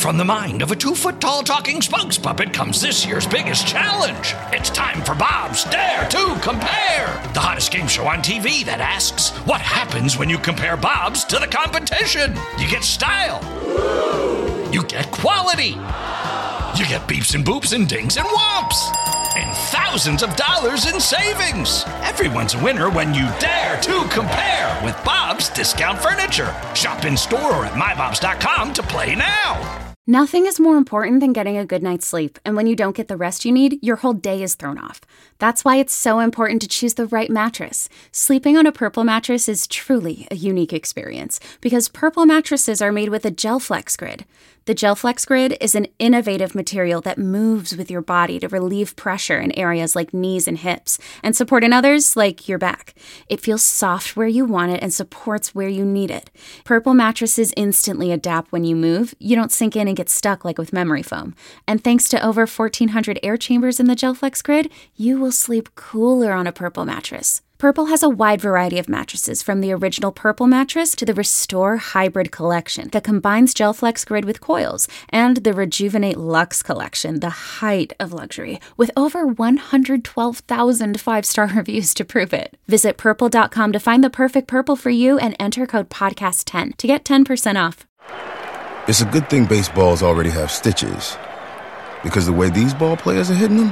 From the mind of a 2-foot-tall talking spokes puppet comes this year's biggest challenge. It's time for Bob's Dare to Compare, the hottest game show on TV that asks, what happens when you compare Bobs to the competition? You get style. You get quality. You get beeps and boops and dings and whomps. And thousands of dollars in savings. Everyone's a winner when you dare to compare with Bob's Discount Furniture. Shop in store or at mybobs.com to play now. Nothing is more important than getting a good night's sleep, and when you don't get the rest you need, your whole day is thrown off. That's why it's so important to choose the right mattress. Sleeping on a Purple mattress is truly a unique experience, because Purple mattresses are made with a GelFlex Grid. The GelFlex Grid is an innovative material that moves with your body to relieve pressure in areas like knees and hips, and support in others like your back. It feels soft where you want it and supports where you need it. Purple mattresses instantly adapt when you move. You don't sink in and get stuck like with memory foam. And thanks to over 1,400 air chambers in the GelFlex Grid, you will sleep cooler on a Purple mattress. Purple has a wide variety of mattresses, from the original Purple mattress to the Restore Hybrid collection that combines GelFlex Grid with coils, and the Rejuvenate Luxe collection, the height of luxury, with over 112,000 five-star reviews to prove it. Visit Purple.com to find the perfect Purple for you and enter code PODCAST10 to get 10% off. It's a good thing baseballs already have stitches, because the way these ball players are hitting them,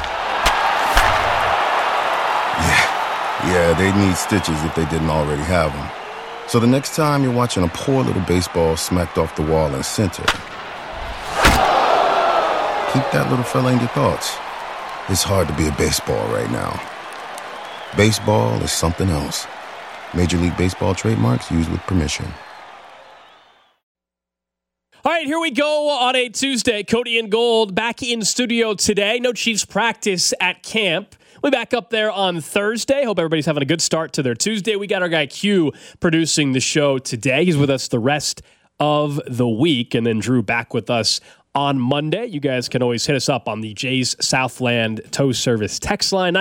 yeah, they need stitches if they didn't already have them. So the next time you're watching a poor little baseball smacked off the wall in center, keep that little fella in your thoughts. It's hard to be a baseball right now. Baseball is something else. Major League Baseball trademarks used with permission. All right, here we go on a Tuesday. Cody and Gold back in studio today. No Chiefs practice at camp. We'll be back up there on Thursday. Hope everybody's having a good start to their Tuesday. We got our guy Q producing the show today. He's with us the rest of the week. And then Drew back with us on Monday. You guys can always hit us up on the Jay's Southland Tow Service text line,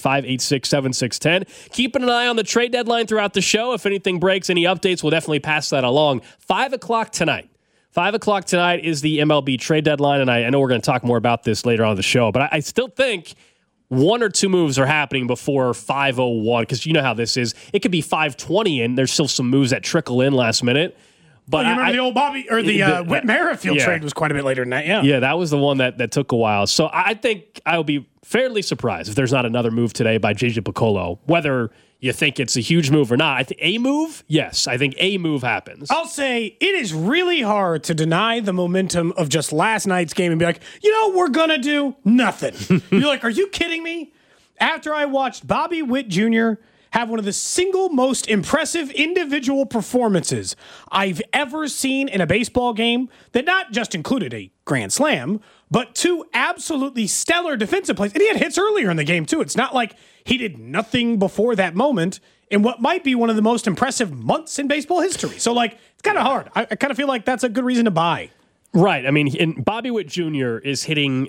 913-586-7610. Keeping an eye on the trade deadline throughout the show. If anything breaks, any updates, we'll definitely pass that along. 5 o'clock tonight. 5 o'clock tonight is the MLB trade deadline, and I know we're going to talk more about this later on in the show, but I still think one or two moves are happening before 5:01, because you know how this is. It could be 5:20, and there's still some moves that trickle in last minute. But you remember the old Bobby, or the Whit Merrifield trade was quite a bit later than that, yeah. Yeah, that was the one that took a while. So I think I'll be fairly surprised if there's not another move today by JJ Picollo, whether you think it's a huge move or not. I think a move, yes. I think a move happens. I'll say it is really hard to deny the momentum of just last night's game and be like, we're going to do nothing. You're like, are you kidding me? After I watched Bobby Witt Jr. have one of the single most impressive individual performances I've ever seen in a baseball game that not just included a grand slam, but two absolutely stellar defensive plays. And he had hits earlier in the game, too. It's not like he did nothing before that moment in what might be one of the most impressive months in baseball history. So, it's kind of hard. I kind of feel like that's a good reason to buy. Right. I mean, Bobby Witt Jr. is hitting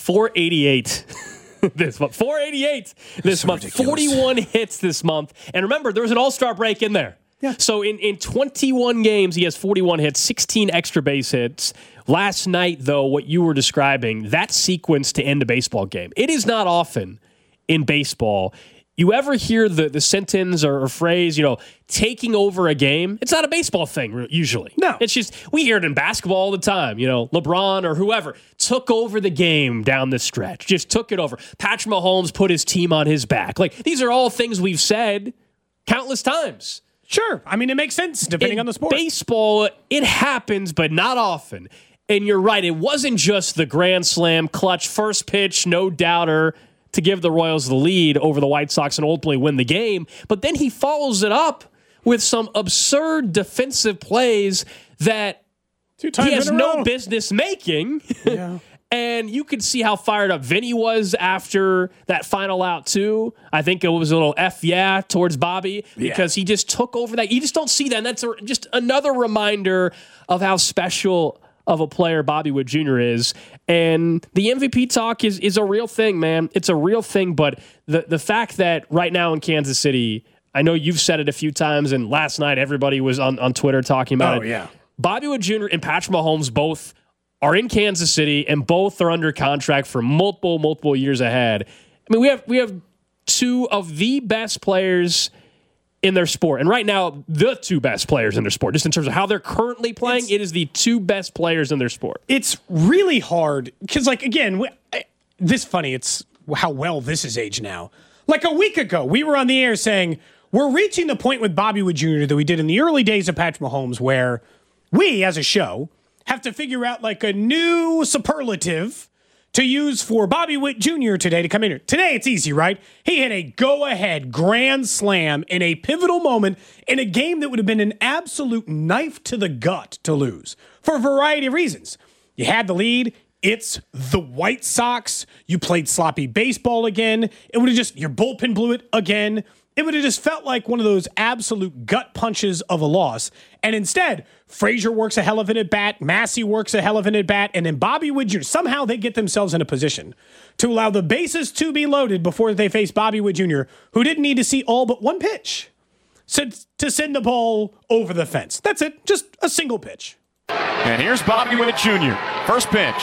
488 this month. 488 this month. Ridiculous. 41 hits this month. And remember, there was an all-star break in there. Yeah. So in 21 games, he has 41 hits, 16 extra base hits. Last night, though, what you were describing, that sequence to end a baseball game, it is not often in baseball you ever hear the sentence or phrase, taking over a game. It's not a baseball thing, usually. No. It's just, we hear it in basketball all the time. LeBron or whoever took over the game down the stretch, just took it over. Patrick Mahomes put his team on his back. These are all things we've said countless times. Sure. I mean, it makes sense depending on the sport. Baseball, it happens, but not often. And you're right. It wasn't just the grand slam, clutch, first pitch, no doubter to give the Royals the lead over the White Sox and ultimately win the game. But then he follows it up with some absurd defensive plays that he has no business making. Yeah. And you could see how fired up Vinny was after that final out, too. I think it was a little towards Bobby because he just took over that. You just don't see that. And that's just another reminder of how special of a player Bobby Witt Jr. is. And the MVP talk is a real thing, man. It's a real thing. But the fact that right now in Kansas City, I know you've said it a few times, and last night everybody was on Twitter talking about it. Yeah. Bobby Witt Jr. and Patrick Mahomes both are in Kansas City, and both are under contract for multiple years ahead. I mean, we have two of the best players in their sport. And right now, the two best players in their sport, just in terms of how they're currently playing, it is the two best players in their sport. It's really hard because, like, again, this funny, it's how well this is aged now. Like a week ago, we were on the air saying, we're reaching the point with Bobby Wood Jr. that we did in the early days of Patrick Mahomes, where we, as a show, have to figure out like a new superlative to use for Bobby Witt Jr. today to come in here. Today, it's easy, right? He hit a go-ahead grand slam in a pivotal moment in a game that would have been an absolute knife to the gut to lose for a variety of reasons. You had the lead. It's the White Sox. You played sloppy baseball again. It would have just, your bullpen blew it again. It would have just felt like one of those absolute gut punches of a loss. And instead, Frazier works a hell of an at-bat, Massey works a hell of an at-bat, and then Bobby Witt Jr., somehow they get themselves in a position to allow the bases to be loaded before they face Bobby Witt Jr., who didn't need to see all but one pitch to send the ball over the fence. That's it, just a single pitch. And here's Bobby Witt Jr., first pitch.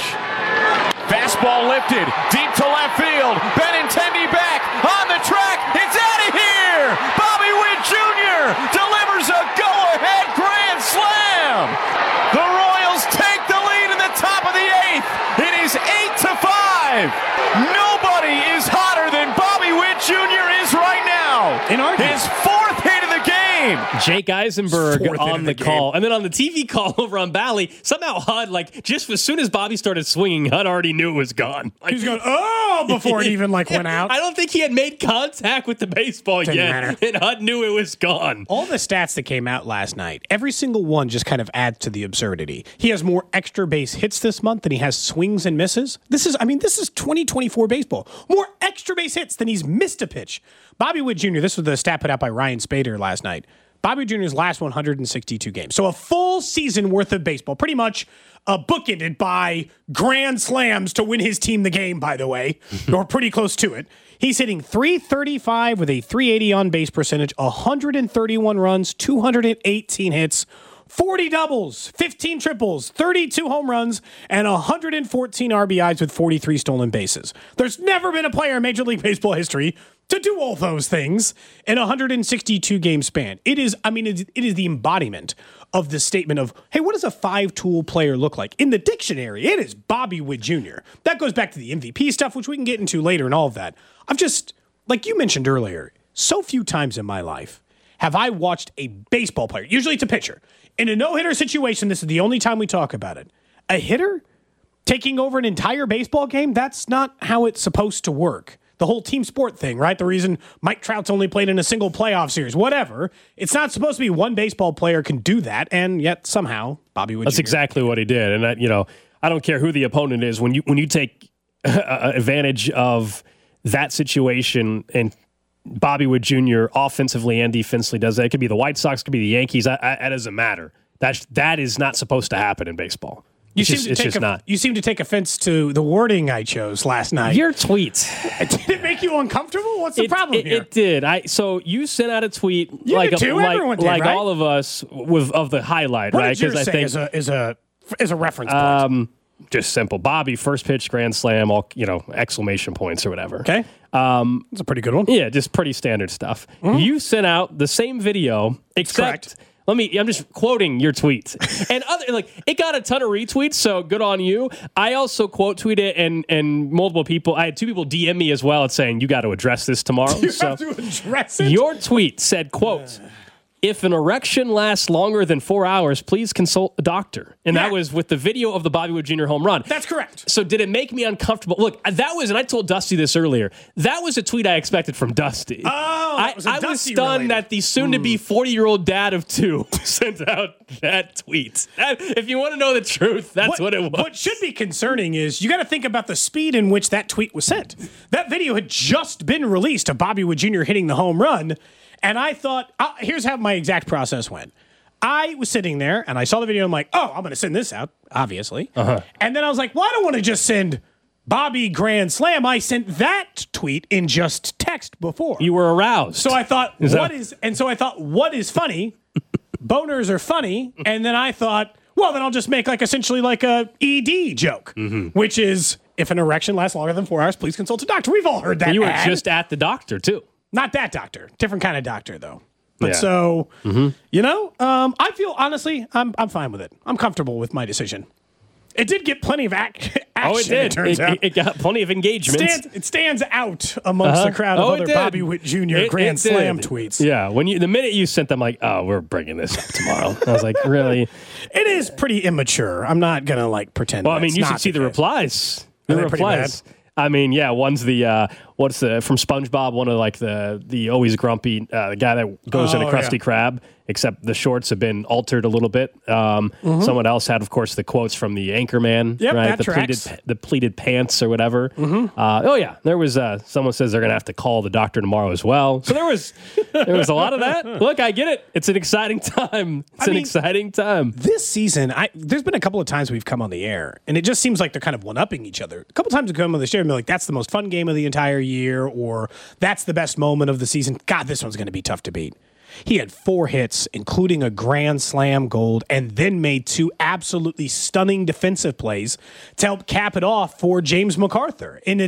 Fastball lifted, deep to left field. Benintendi back on the track. It's out of here. Bobby Witt Jr. delivers a go-ahead grand slam. The Royals take the lead in the top of the eighth. It is 8-5. Nobody is hotter than Bobby Witt Jr. is right now. His fourth hit of the game. Jake Eisenberg on the call. And then on the TV call over on Bally, somehow HUD, like, just as soon as Bobby started swinging, HUD already knew it was gone. Like, he was going, oh, before it even, like, went out. I don't think he had made contact with the baseball yet, and HUD knew it was gone. All the stats that came out last night, every single one just kind of adds to the absurdity. He has more extra base hits this month than he has swings and misses. This is 2024 baseball. More extra base hits than he's missed a pitch. Bobby Witt Jr., this was the stat put out by Ryan Spader last night. Bobby Jr.'s last 162 games. So a full season worth of baseball, pretty much bookended by grand slams to win his team the game, by the way, or pretty close to it. He's hitting .335 with a .380 on-base percentage, 131 runs, 218 hits, 40 doubles, 15 triples, 32 home runs, and 114 RBIs with 43 stolen bases. There's never been a player in Major League Baseball history to do all those things in a 162 game span. It is the embodiment of the statement of, hey, what does a 5-tool player look like? In the dictionary, it is Bobby Witt Jr. That goes back to the MVP stuff, which we can get into later and all of that. I've just, like you mentioned earlier, so few times in my life have I watched a baseball player, usually it's a pitcher, in a no-hitter situation, this is the only time we talk about it. A hitter taking over an entire baseball game, that's not how it's supposed to work. The whole team sport thing, right? The reason Mike Trout's only played in a single playoff series, whatever. It's not supposed to be one baseball player can do that, and yet somehow Bobby Witt Jr. That's exactly what he did. And that, I don't care who the opponent is. When you take advantage of that situation, and Bobby Witt Jr. offensively and defensively does that. It could be the White Sox, it could be the Yankees. That doesn't matter. That is not supposed to happen in baseball. You seem to take offense to the wording I chose last night. Your tweet. Did it make you uncomfortable? What's the problem here? It did. So you sent out a tweet Everyone did, right? all of us of the highlight, what right? Because I think is a reference point. Just simple. Bobby, first pitch grand slam, all exclamation points or whatever. Okay. That's a pretty good one. Yeah, just pretty standard stuff. Mm-hmm. You sent out the same video, except I'm just quoting your tweet. And it got a ton of retweets, so good on you. I also quote tweeted and multiple people, I had 2 people DM me as well and saying, you got to address this tomorrow. You have to address it? Your tweet said, quote, if an erection lasts longer than 4 hours, please consult a doctor. And that was with the video of the Bobby Witt Jr. home run. That's correct. So did it make me uncomfortable? Look, and I told Dusty this earlier, that was a tweet I expected from Dusty. Oh, I was stunned that the soon-to-be 40-year-old dad of 2 sent out that tweet. If you want to know the truth, that's what it was. What should be concerning is you got to think about the speed in which that tweet was sent. That video had just been released of Bobby Witt Jr. hitting the home run. And I thought, here's how my exact process went. I was sitting there, and I saw the video. I'm like, I'm going to send this out, obviously. Uh-huh. And then I was like, well, I don't want to just send Bobby Grand Slam. I sent that tweet in just text before. You were aroused. So I thought, what is funny? Boners are funny. And then I thought, Well, then I'll just make essentially a ED joke, which is, if an erection lasts longer than 4 hours, please consult a doctor. We've all heard that. You were ad. just at the doctor, too. Not that doctor. Different kind of doctor, though. But Yeah. I feel, honestly, I'm fine with it. I'm comfortable with my decision. It did get plenty of action. Oh, it did. It turns out. It got plenty of engagement. It stands out amongst the crowd of other Bobby Witt Jr. Grand Slam tweets. Yeah, the minute you sent them, we're bringing this up tomorrow. I was like, really? It is pretty immature. I'm not gonna pretend. Well, I mean, you should see the replies. The replies. I mean, yeah, one's from SpongeBob, one of the always grumpy the guy that goes in a Krusty Krab, except the shorts have been altered a little bit. Someone else had, of course, the quotes from the Anchorman, yep, right? That The pleated pants or whatever. There was someone says they're going to have to call the doctor tomorrow as well. So there was a lot of that. Look, I get it. It's an exciting time. Exciting time. This season, there's been a couple of times we've come on the air, and it just seems like they're kind of one-upping each other. A couple times we come on the show and be like, that's the most fun game of the entire year, or that's the best moment of the season. God, this one's going to be tough to beat. He had 4 hits, including a Grand Slam gold, and then made 2 absolutely stunning defensive plays to help cap it off for James MacArthur. And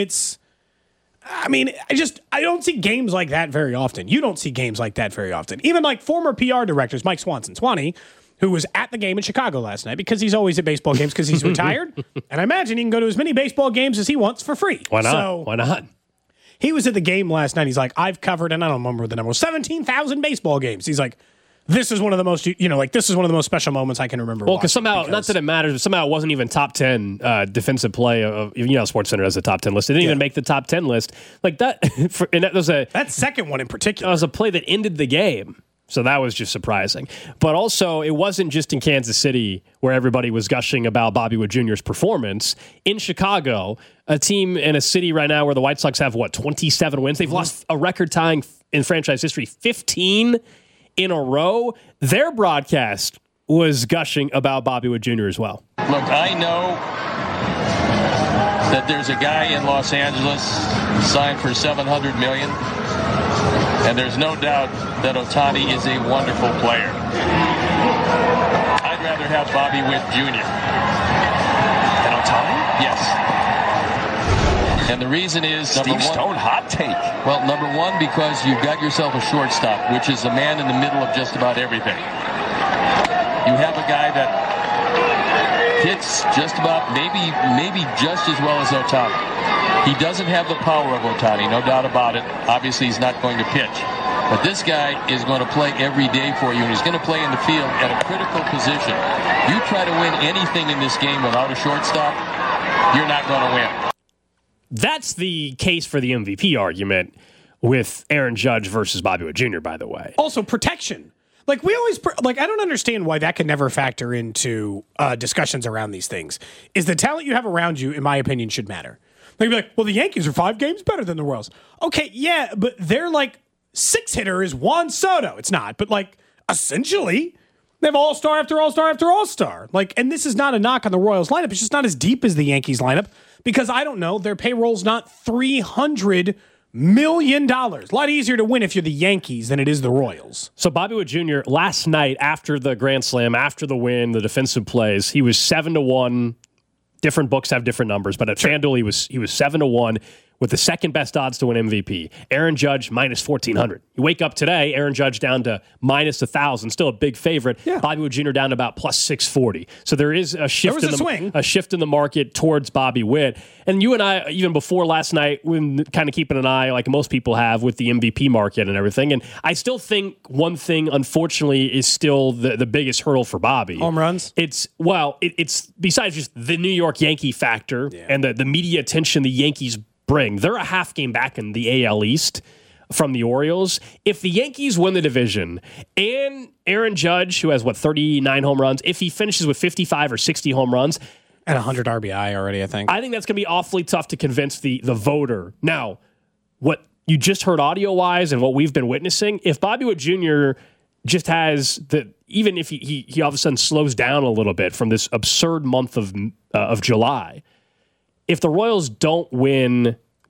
I don't see games like that very often. You don't see games like that very often. Even former PR directors, Mike Swanson, who was at the game in Chicago last night, because he's always at baseball games because he's retired. And I imagine he can go to as many baseball games as he wants for free. Why not? Why not? He was at the game last night. He's like, I've covered, and I don't remember the number, 17,000 baseball games. He's like, this is one of the most, this is one of the most special moments I can remember. Well, because somehow, not that it matters, but somehow it wasn't even top 10 defensive play of, SportsCenter has a top 10 list. It didn't even make the top 10 list. That second one in particular. That was a play that ended the game. So that was just surprising. But also, it wasn't just in Kansas City where everybody was gushing about Bobby Witt Jr.'s performance. In Chicago, a team in a city right now where the White Sox have, 27 wins? They've lost a record-tying in franchise history 15 in a row. Their broadcast was gushing about Bobby Witt Jr. as well. Look, I know that there's a guy in Los Angeles signed for $700 million. And there's no doubt that Ohtani is a wonderful player. I'd rather have Bobby Witt Jr. And Ohtani? Yes. And the reason is, Steve Stone, hot take. Well, number one, because you've got yourself a shortstop, which is a man in the middle of just about everything. You have a guy that hits just about, maybe just as well as Ohtani. He doesn't have the power of Ohtani, no doubt about it. Obviously, he's not going to pitch. But this guy is going to play every day for you, and he's going to play in the field at a critical position. You try to win anything in this game without a shortstop, you're not going to win. That's the case for the MVP argument with Aaron Judge versus Bobby Witt Jr., by the way. Also, protection. We always, I don't understand why that can never factor into discussions around these things. Is the talent you have around you, in my opinion, should matter. They'd be like, well, the Yankees are 5 games better than the Royals. Okay, yeah, but their 6-hitter is Juan Soto. It's not, but essentially, they have all-star after all-star after all-star. And this is not a knock on the Royals lineup. It's just not as deep as the Yankees lineup because, I don't know, their payroll's not $300 million. A lot easier to win if you're the Yankees than it is the Royals. So Bobby Witt Jr. last night after the Grand Slam, after the win, the defensive plays, he was 7-1. Different books have different numbers, but at FanDuel he was 7-1 with the second best odds to win MVP. Aaron Judge minus 1,400. You wake up today, Aaron Judge down to minus 1,000, still a big favorite. Yeah. Bobby Witt Jr. down to about plus 640. So there is a shift a shift in the market towards Bobby Witt. And you and I, even before last night, we've kind of keeping an eye, like most people have, with the MVP market and everything. And I still think one thing, unfortunately, is still the biggest hurdle for Bobby. Home runs? It's besides just the New York Yankee factor and the media attention the Yankees bring. They're a half game back in the AL East from the Orioles. If the Yankees win the division and Aaron Judge, who has 39 home runs, if he finishes with 55 or 60 home runs and 100 RBI already, I think that's going to be awfully tough to convince the voter. Now, what you just heard audio wise and what we've been witnessing, if Bobby Witt Jr. just has even if he all of a sudden slows down a little bit from this absurd month of July, if the Royals don't win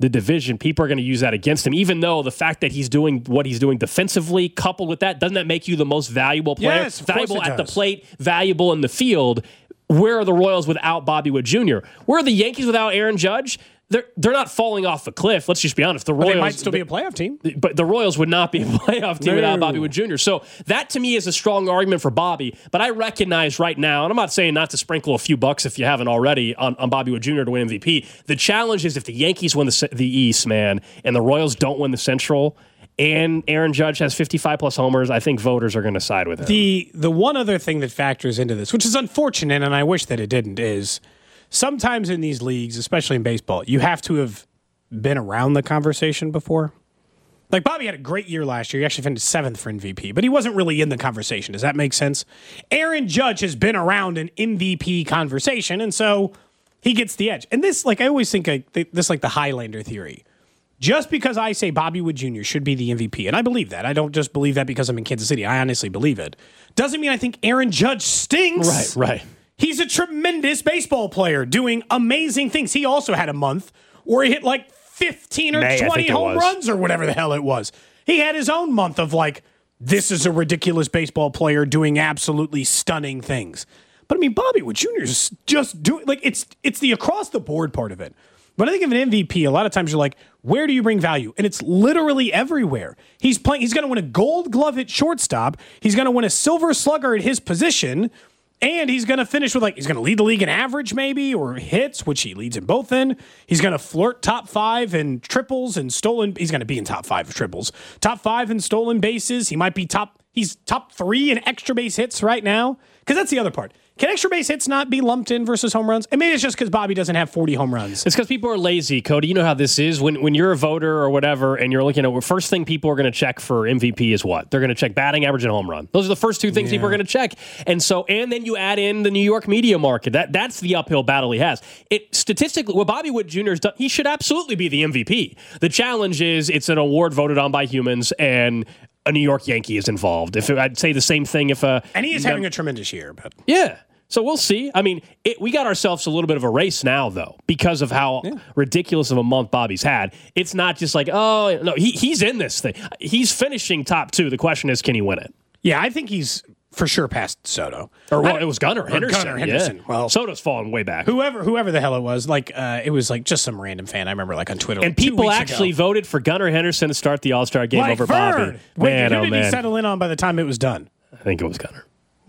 the division, people are going to use that against him, even though the fact that he's doing what he's doing defensively, coupled with that, doesn't that make you the most valuable player? Yes, of course valuable it at the does. plate, valuable in the field. Where are the Royals without Bobby Witt Jr.? Where are the Yankees without Aaron Judge? They're not falling off a cliff. Let's just be honest. The Royals, they might still be a playoff team. but the Royals would not be a playoff team without Bobby Witt Jr. So that to me is a strong argument for Bobby. But I recognize right now, and I'm not saying not to sprinkle a few bucks if you haven't already on Bobby Witt Jr. to win MVP. The challenge is if the Yankees win the East, man, and the Royals don't win the Central, and Aaron Judge has 55-plus homers, I think voters are going to side with him. The one other thing that factors into this, which is unfortunate, and I wish that it didn't, is sometimes in these leagues, especially in baseball, you have to have been around the conversation before. Like Bobby had a great year last year. He actually finished 7th for MVP, but he wasn't really in the conversation. Does that make sense? Aaron Judge has been around an MVP conversation, and so he gets the edge. And this, like I always think, this like the Highlander theory. Just because I say Bobby Witt Jr. should be the MVP, and I believe that. I don't just believe that because I'm in Kansas City. I honestly believe it. Doesn't mean I think Aaron Judge stinks. Right. He's a tremendous baseball player doing amazing things. He also had a month where he hit like 15 or 20 home runs or whatever the hell it was. He had his own month of like, this is a ridiculous baseball player doing absolutely stunning things. But I mean, Bobby Witt Jr. is just doing, like, it's the across the board part of it. When I think of an MVP, a lot of times you're like, where do you bring value? And it's literally everywhere. He's going to win a Gold Glove at shortstop. He's going to win a Silver Slugger at his position. And he's going to finish with, he's going to lead the league in average maybe, or hits, which he leads in both in. He's going to flirt top 5 in triples and stolen. He's going to be in top 5 of triples. Top 5 in stolen bases. He might be he's top 3 in extra base hits right now. Because that's the other part. Can extra base hits not be lumped in versus home runs? And maybe it's just because Bobby doesn't have 40 home runs. It's because people are lazy, Cody. You know how this is. When you're a voter or whatever, and you're looking at first thing people are going to check for MVP is what? They're going to check batting average and home run. Those are the first 2 things people are going to check. And then you add in the New York media market. That's the uphill battle he has. Statistically, what Bobby Witt Jr. has done, he should absolutely be the MVP. The challenge is it's an award voted on by humans, and a New York Yankee is involved. I'd say the same thing and he is having a tremendous year, but yeah. So we'll see. I mean, we got ourselves a little bit of a race now, though, because of how ridiculous of a month Bobby's had. It's not just like, oh, no, he's in this thing. He's finishing top 2. The question is, can he win it? Yeah, I think he's for sure past Soto. It was Gunnar Henderson. Gunnar Henderson. Yeah. Well, Soto's fallen way back. Whoever the hell it was, it was like just some random fan. I remember on Twitter. And people actually voted for Gunnar Henderson to start the All-Star game over Bobby. Wait, who did he settle in on by the time it was done? I think it was Gunnar.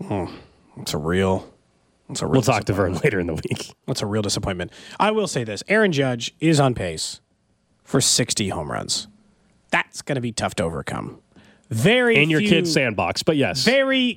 We'll talk to Vern later in the week. That's a real disappointment. I will say this. Aaron Judge is on pace for 60 home runs. That's going to be tough to overcome. In your kid's sandbox, but yes. Very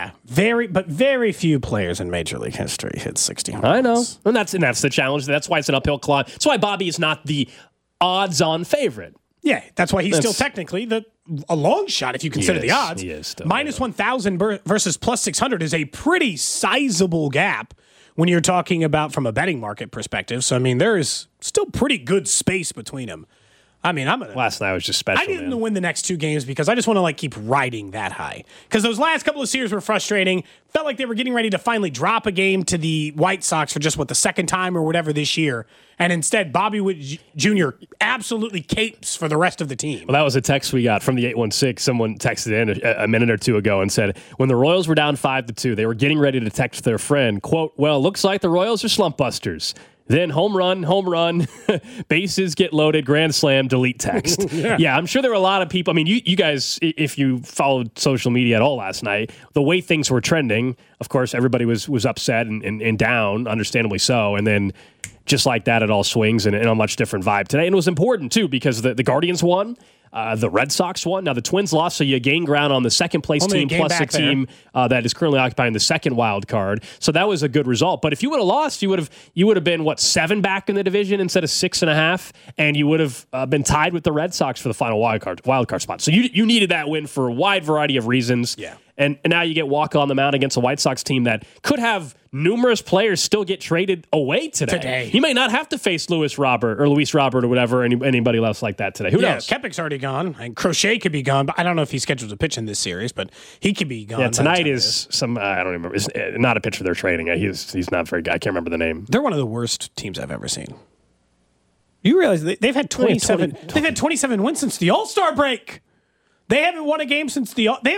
few players in Major League history hit 60 home runs. I know. And that's the challenge. That's why it's an uphill climb. That's why Bobby is not the odds-on favorite. Yeah, that's why he's still technically a long shot if you consider the odds. He is still, minus 1,000 versus plus 600 is a pretty sizable gap when you're talking about from a betting market perspective. So, I mean, there is still pretty good space between them. I mean, last night was just special. I need him to win the next 2 games because I just want to keep riding that high. Because those last couple of series were frustrating. Felt like they were getting ready to finally drop a game to the White Sox for just the second time or whatever this year. And instead, Bobby Witt Jr. absolutely capes for the rest of the team. Well, that was a text we got from the 816. Someone texted in a minute or 2 ago and said, when the Royals were down 5-2, they were getting ready to text their friend, quote, well, looks like the Royals are slump busters. Then home run, bases get loaded, grand slam, delete text. Yeah, I'm sure there were a lot of people. I mean, you guys, if you followed social media at all last night, the way things were trending, of course, everybody was upset and down, understandably so. And then just like that, it all swings in a much different vibe today. And it was important, too, because the Guardians won. The Red Sox won. Now, the Twins lost, so you gain ground on the second-place team plus a team that is currently occupying the second wild card. So that was a good result. But if you would have lost, you would have been, 7 back in the division instead of 6.5, and you would have been tied with the Red Sox for the final wild card spot. So you needed that win for a wide variety of reasons. Yeah. And now you get Walker on the mound against a White Sox team that could have numerous players still get traded away today. He may not have to face Luis Robert or whatever, anybody else like that today. Who knows? Kepic's already gone. And Crochet could be gone, but I don't know if he's scheduled to pitch in this series, but he could be gone. Yeah, tonight is some, I don't remember. It's not a pitcher they're trading. He's not very good. I can't remember the name. They're one of the worst teams I've ever seen. You realize they've had 27. They've had 27 wins since the All-Star break. They haven't won a game since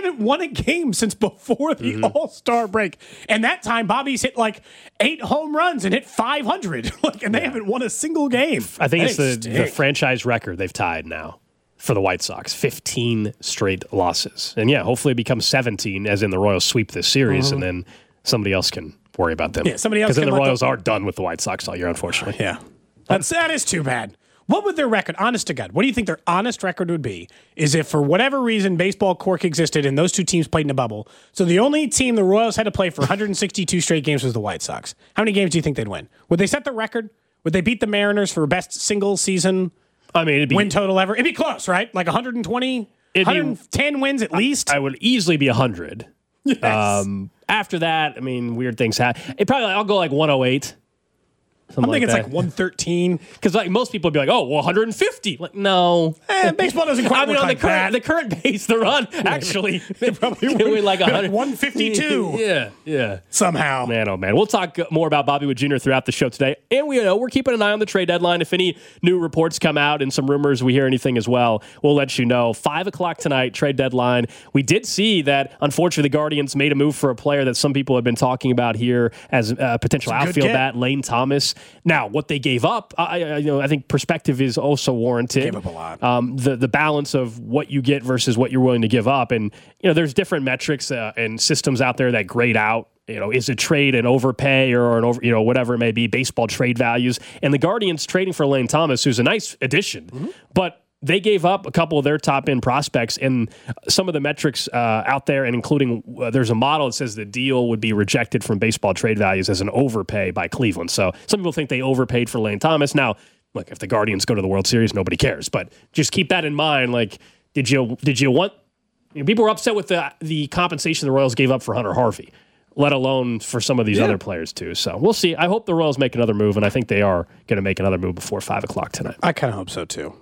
before the All-Star break. And that time, Bobby's hit like 8 home runs and hit 500. They haven't won a single game. I think it's the franchise record they've tied now for the White Sox. 15 straight losses. And hopefully it becomes 17, as in the Royals sweep this series, and then somebody else can worry about them. Yeah, somebody else. Because then the Royals are done with the White Sox all year, unfortunately. Yeah. That is too bad. What would their record, honest to God, what do you think their honest record would be? Is if for whatever reason baseball cork existed and those two teams played in a bubble, so the only team the Royals had to play for 162 straight games was the White Sox. How many games do you think they'd win? Would they set the record? Would they beat the Mariners for best single season win total ever? It'd be close, right? Like 120, 110 wins at least? I would easily be 100. Yes. After that, weird things happen. I'll go like 108. I'm thinking it's like 113. Because most people would be like, 150. Like, no. Baseball doesn't quite work like that. The current pace they're on, actually, they probably win like 100. 152. Yeah. Somehow. Man, oh man. We'll talk more about Bobby Witt Jr. throughout the show today. And we're keeping an eye on the trade deadline. If any new reports come out and some rumors, we hear anything as well, we'll let you know. 5 o'clock tonight, trade deadline. We did see that, unfortunately, the Guardians made a move for a player that some people have been talking about here as a potential outfield bat, Lane Thomas. Now, what they gave up, I think perspective is also warranted. They gave up a lot. The balance of what you get versus what you're willing to give up, and there's different metrics and systems out there that grade out. Is a trade an overpay or an over, whatever it may be, baseball trade values. And the Guardians trading for Lane Thomas, who's a nice addition, but they gave up a couple of their top-end prospects, and some of the metrics out there, and including there's a model that says the deal would be rejected from baseball trade values as an overpay by Cleveland. So some people think they overpaid for Lane Thomas. Now, look, if the Guardians go to the World Series, nobody cares. But just keep that in mind. Like, did you want? People were upset with the compensation the Royals gave up for Hunter Harvey, let alone for some of these other players too. So we'll see. I hope the Royals make another move, and I think they are going to make another move before 5 o'clock tonight. I kind of hope so too.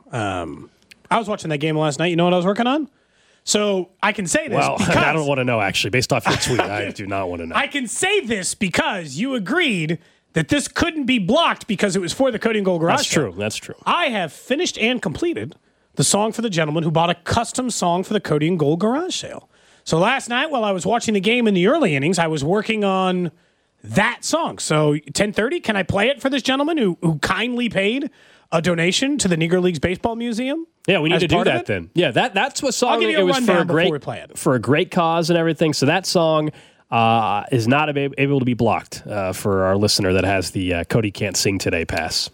I was watching that game last night. You know what I was working on? So I can say this because... I don't want to know, actually. Based off your tweet, I do not want to know. I can say this because you agreed that this couldn't be blocked because it was for the Cody and Gold Garage Sale. That's true. I have finished and completed the song for the gentleman who bought a custom song for the Cody and Gold Garage Sale. So last night, while I was watching the game in the early innings, I was working on that song. So 10:30, can I play it for this gentleman who kindly paid a donation to the Negro Leagues Baseball Museum? Yeah, we need to do that then. Yeah, that's what song it was for a great cause and everything. So that song is not able to be blocked for our listener that has the Cody Can't Sing Today pass.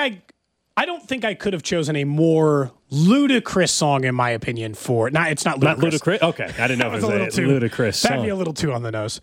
I don't think I could have chosen a more ludicrous song, in my opinion, for it. It's not ludicrous. Not ludicrous? Okay. I didn't know if it was a ludicrous song. That'd be a little too on the nose.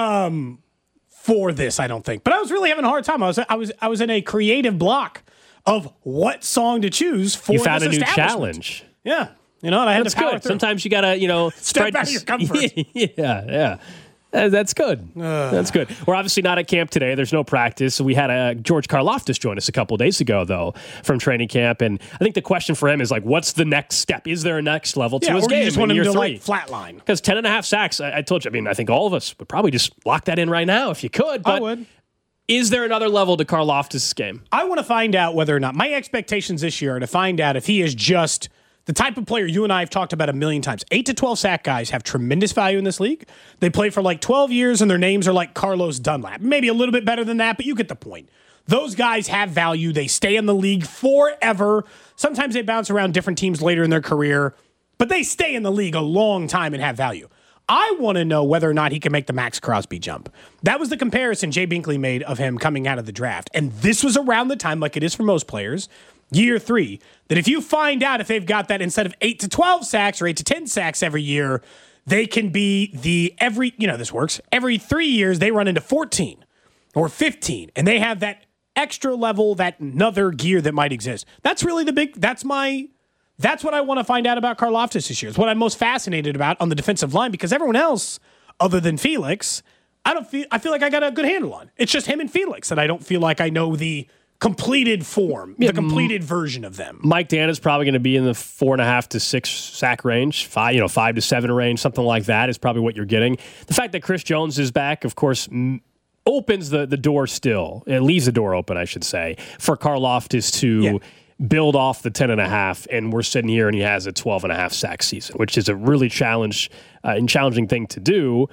For this, I don't think. But I was really having a hard time. I was in a creative block of what song to choose for this establishment. You found a new challenge. Yeah. And I had to power through. Sometimes you got to, step out of your comfort. Yeah. That's good. That's good. We're obviously not at camp today. There's no practice. We had George Karlaftis join us a couple of days ago, though, from training camp. And I think the question for him is, what's the next step? Is there a next level to his game? You just want him to flatline. Because 10.5 sacks, I told you, I think all of us would probably just lock that in right now if you could. But I would. Is there another level to Karlaftis' game? I want to find out whether or not my expectations this year are to find out if he is just the type of player you and I have talked about a million times. 8 to 12 sack guys have tremendous value in this league. They play for 12 years, and their names are like Carlos Dunlap. Maybe a little bit better than that, but you get the point. Those guys have value. They stay in the league forever. Sometimes they bounce around different teams later in their career, but they stay in the league a long time and have value. I want to know whether or not he can make the Max Crosby jump. That was the comparison Jay Binkley made of him coming out of the draft. And this was around the time, like it is for most players, year 3, that if you find out if they've got that instead of 8 to 12 sacks or 8 to 10 sacks every year, they can be this works. Every 3 years, they run into 14 or 15, and they have that extra level, that another gear that might exist. That's really that's what I want to find out about Karlaftis this year. It's what I'm most fascinated about on the defensive line, because everyone else, other than Felix, I feel like I got a good handle on. It's just him and Felix that I don't feel like I know the completed form, the completed version of them. Mike Dan is probably going to be in the 4.5 to 6 sack range, 5 to 7 range, something like that is probably what you're getting. The fact that Chris Jones is back, of course, opens the door still. It leaves the door open, I should say, for Karlaftis to build off the 10.5, and we're sitting here and he has a 12.5 sack season, which is a really challenging thing to do.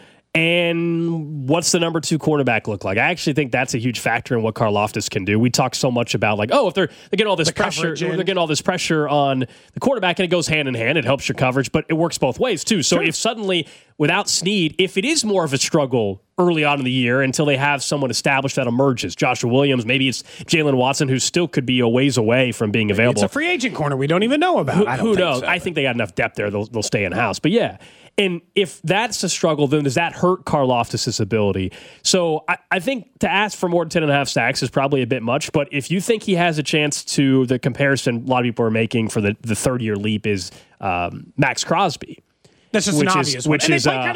And what's the number 2 cornerback look like? I actually think that's a huge factor in what Karlaftis can do. We talk so much about if they're getting all this pressure, they're getting all this pressure on the quarterback, and it goes hand in hand. It helps your coverage, but it works both ways too. So if suddenly without Snead, if it is more of a struggle early on in the year until they have someone established that emerges, Joshua Williams, maybe it's Jalen Watson, who still could be a ways away from being available. It's a free agent corner we don't even know about. Who knows? I think they got enough depth there. They'll stay in house. But yeah. And if that's a struggle, then does that hurt Karlaftis' ability? So I think to ask for more than 10.5 sacks is probably a bit much. But if you think he has a chance to, the comparison a lot of people are making for the third-year leap is Max Crosby. That's just an obvious one. Which is a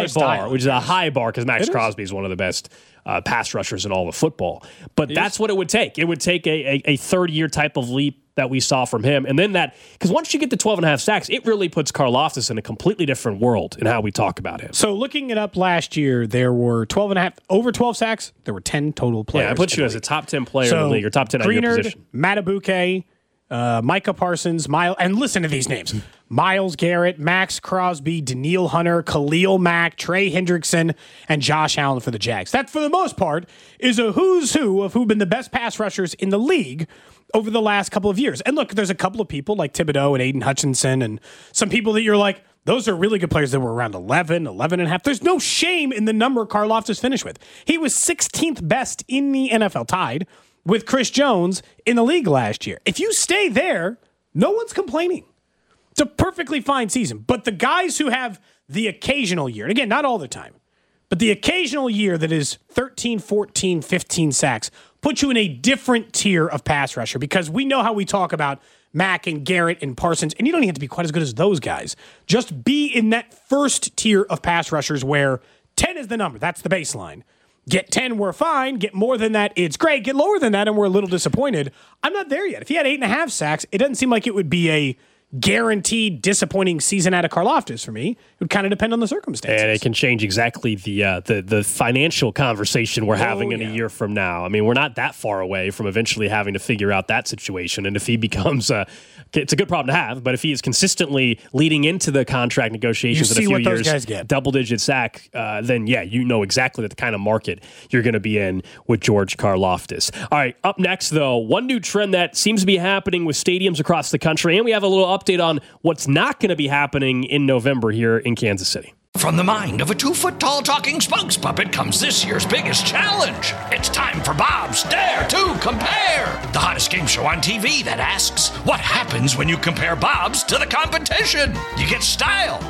high bar because Max Crosby is one of the best pass rushers in all of football. But that's what it would take. It would take a third-year type of leap that we saw from him. And then because once you get to 12.5 sacks, it really puts Karlaftis in a completely different world in how we talk about him. So looking it up last year, there were 12.5, over 12 sacks, there were 10 total players. Yeah, I put you as a top 10 player in the league, or top 10 at your position. Matabuke, Micah Parsons, and listen to these names. Myles Garrett, Max Crosby, Danielle Hunter, Khalil Mack, Trey Hendrickson, and Josh Allen for the Jags. That, for the most part, is a who's who of who've been the best pass rushers in the league over the last couple of years. And look, there's a couple of people like Thibodeau and Aiden Hutchinson and some people that you're like, those are really good players that were around 11 and a half. There's no shame in the number Karlaftis finished with. He was 16th best in the NFL, tied with Chris Jones in the league last year. If you stay there, no one's complaining. It's a perfectly fine season. But the guys who have the occasional year, and again, not all the time, but the occasional year that is 13, 14, 15 sacks, put you in a different tier of pass rusher, because we know how we talk about Mack and Garrett and Parsons, and you don't even have to be quite as good as those guys. Just be in that first tier of pass rushers where 10 is the number. That's the baseline. Get 10, we're fine. Get more than that, it's great. Get lower than that, and we're a little disappointed. I'm not there yet. If he had 8.5 sacks, it doesn't seem like it would be a guaranteed disappointing season out of Karlaftis for me. It would kind of depend on the circumstances. And it can change exactly the financial conversation we're having in a year from now. I mean, we're not that far away from eventually having to figure out that situation. And if he becomes it's a good problem to have, but if he is consistently leading into the contract negotiations in a few years, double-digit sack, then yeah, you know exactly the kind of market you're going to be in with George Karlaftis. All right, up next, though, one new trend that seems to be happening with stadiums across the country, and we have a little update on what's not going to be happening in November here in Kansas City. From the mind of a 2-foot-tall talking spokes puppet comes this year's biggest challenge. It's time for Bob's Dare to Compare, the hottest game show on TV that asks, what happens when you compare Bob's to the competition? You get style.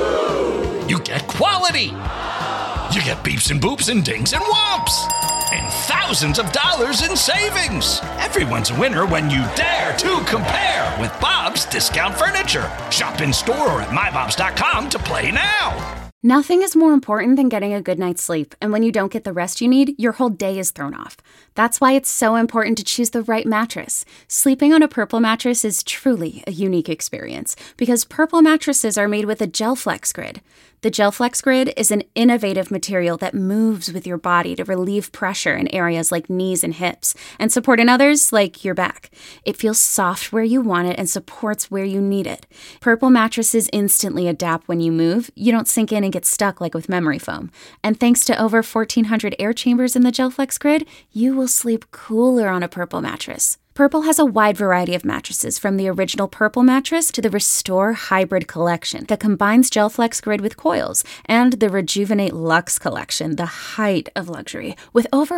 You get quality. You get beeps and boops and dings and whomps. And thousands of dollars in savings. Everyone's a winner when you dare to compare with Bob's Discount Furniture. Shop in store or at mybobs.com to play now. Nothing is more important than getting a good night's sleep, and when you don't get the rest you need, your whole day is thrown off. That's why it's so important to choose the right mattress. Sleeping on a Purple mattress is truly a unique experience, because Purple mattresses are made with a GelFlex Grid. The GelFlex Grid is an innovative material that moves with your body to relieve pressure in areas like knees and hips, and support in others like your back. It feels soft where you want it and supports where you need it. Purple mattresses instantly adapt when you move. You don't sink in and get stuck like with memory foam. And thanks to over 1,400 air chambers in the GelFlex Grid, you will sleep cooler on a Purple mattress. Purple has a wide variety of mattresses, from the original Purple mattress to the Restore Hybrid collection that combines GelFlex Grid with coils, and the Rejuvenate Luxe collection, the height of luxury, with over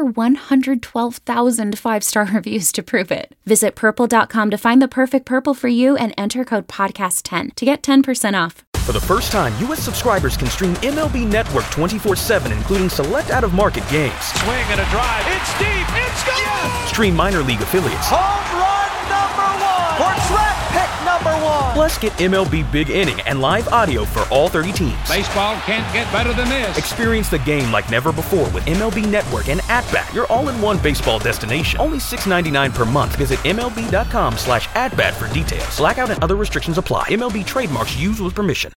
112,000 5-star reviews to prove it. Visit purple.com to find the perfect Purple for you and enter code podcast10 to get 10% off. For the first time, U.S. subscribers can stream MLB Network 24/7, including select out-of-market games. Swing and a drive. It's deep. It's gone. Yes! Stream minor league affiliates. Home run #1 or draft pick #1. Plus, get MLB Big Inning and live audio for all 30 teams. Baseball can't get better than this. Experience the game like never before with MLB Network and @Bat, your all-in-one baseball destination. Only $6.99 per month. Visit MLB.com/@Bat for details. Blackout and other restrictions apply. MLB trademarks used with permission.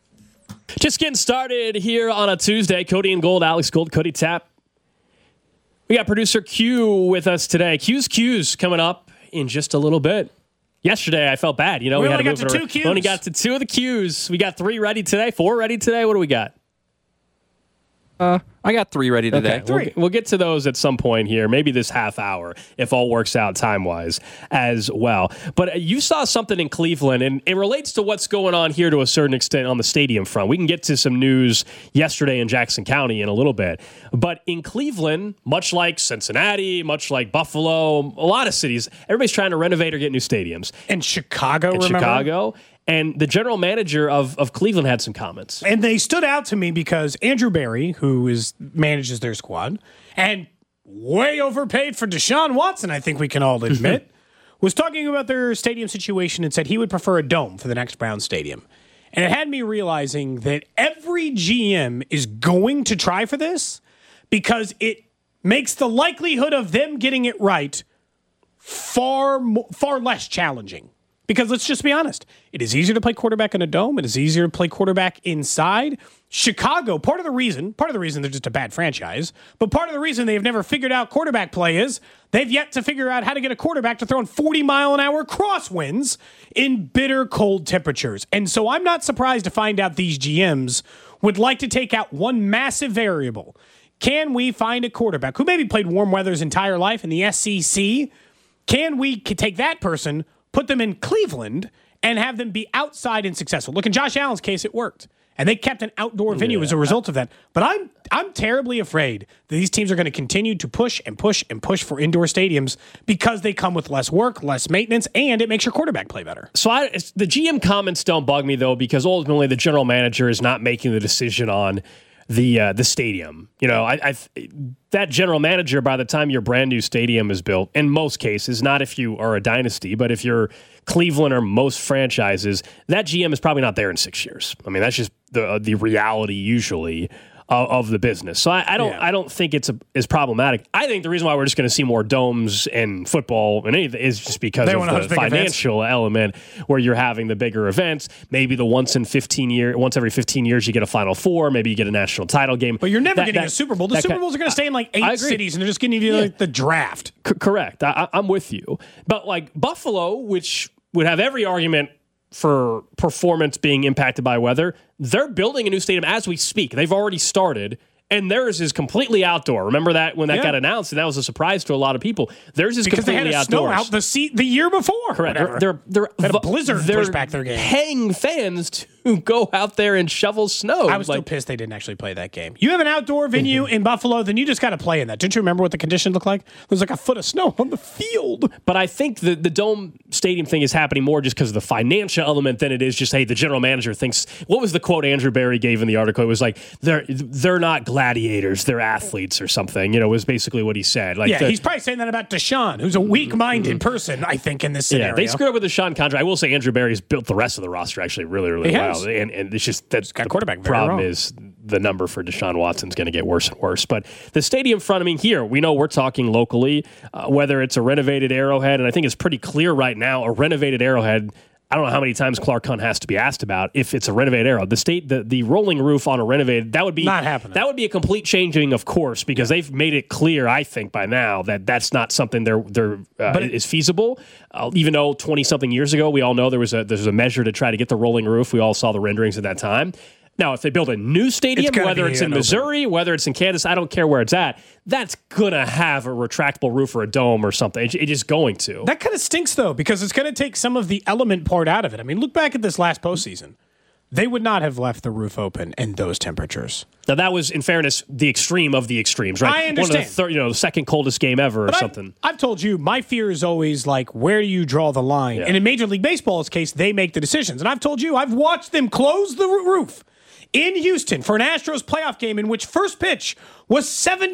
Just getting started here on a Tuesday. Cody and Gold, Alex Gold, Cody Tapp. We got producer Q with us today. Q's coming up in just a little bit. Yesterday, I felt bad. We had to move it around. We only got to 2 of the cues. We got 3 ready today, 4 ready today. What do we got? I got 3 ready today. Okay. We'll get to those at some point here, maybe this half hour, if all works out time-wise as well. But you saw something in Cleveland, and it relates to what's going on here to a certain extent on the stadium front. We can get to some news yesterday in Jackson County in a little bit. But in Cleveland, much like Cincinnati, much like Buffalo, a lot of cities, everybody's trying to renovate or get new stadiums. And Chicago, And the general manager of Cleveland had some comments. And they stood out to me because Andrew Berry, who manages their squad, and way overpaid for Deshaun Watson, I think we can all admit, was talking about their stadium situation and said he would prefer a dome for the next Browns stadium. And it had me realizing that every GM is going to try for this because it makes the likelihood of them getting it right far less challenging. Because let's just be honest, it is easier to play quarterback in a dome. It is easier to play quarterback inside. Chicago, part of the reason they're just a bad franchise, but part of the reason they've never figured out quarterback play is they've yet to figure out how to get a quarterback to throw in 40-mile-an-hour crosswinds in bitter cold temperatures. And so I'm not surprised to find out these GMs would like to take out one massive variable. Can we find a quarterback who maybe played warm weather his entire life in the SEC? Can we take that person, put them in Cleveland, and have them be outside and successful? Look, in Josh Allen's case, it worked. And they kept an outdoor venue as a result of that. But I'm terribly afraid that these teams are going to continue to push and push and push for indoor stadiums because they come with less work, less maintenance, and it makes your quarterback play better. So the GM comments don't bug me, though, because ultimately the general manager is not making the decision on the stadium. That general manager, by the time your brand new stadium is built, in most cases, not if you are a dynasty, but if you're Cleveland or most franchises, that GM is probably not there in 6 years. I mean, that's just the reality usually of the business. So I don't think it's problematic. I think the reason why we're just going to see more domes in football and anything is just because of the financial element where you're having the bigger events. Maybe the once every 15 years you get a Final Four. Maybe you get a national title game. But you're never getting a Super Bowl. The Super Bowls are going to stay in like 8 cities, and they're just giving you like the draft. Correct. I'm with you. But like Buffalo, which would have every argument for performance being impacted by weather, they're building a new stadium as we speak. They've already started, and theirs is completely outdoor. Remember that when that got announced, and that was a surprise to a lot of people. Theirs is because completely outdoors. Because they had a snow out the year before. Correct. They had a blizzard push back their game. Paying fans to go out there and shovel snow. I was still pissed they didn't actually play that game. You have an outdoor venue in Buffalo, then you just got to play in that. Didn't you remember what the conditions looked like? There was like a foot of snow on the field. But I think the dome stadium thing is happening more just because of the financial element than it is just, hey, the general manager thinks, what was the quote Andrew Berry gave in the article? It was like, they're not gladiators, they're athletes or something, was basically what he said. Like, he's probably saying that about Deshaun, who's a weak-minded person, I think, in this scenario. Yeah, they screwed up with the Deshaun contract. I will say Andrew Berry's built the rest of the roster actually really, really well. And it's just that's got quarterback. The problem is the number for Deshaun Watson's going to get worse and worse. But the stadium front, I mean, here, we know we're talking locally, whether it's a renovated Arrowhead, and I think it's pretty clear right now, a renovated Arrowhead, I don't know how many times Clark Hunt has to be asked about if it's a renovated Arrow. The rolling roof on a renovated, that would be not happening. That would be a complete changing of course, because they've made it clear, I think, by now that that's not something is feasible. Even though 20-something years ago, we all know there was a measure to try to get the rolling roof. We all saw the renderings at that time. Now, if they build a new stadium, whether it's in Missouri, whether it's in Kansas, I don't care where it's at, that's going to have a retractable roof or a dome or something. It is going to. That kind of stinks, though, because it's going to take some of the element part out of it. I mean, look back at this last postseason. They would not have left the roof open in those temperatures. Now, that was, in fairness, the extreme of the extremes, right? I understand. One of the the second coldest game ever or something. I've told you, my fear is always like, where do you draw the line? Yeah. And in Major League Baseball's case, they make the decisions. And I've told you, I've watched them close the roof in Houston for an Astros playoff game in which first pitch was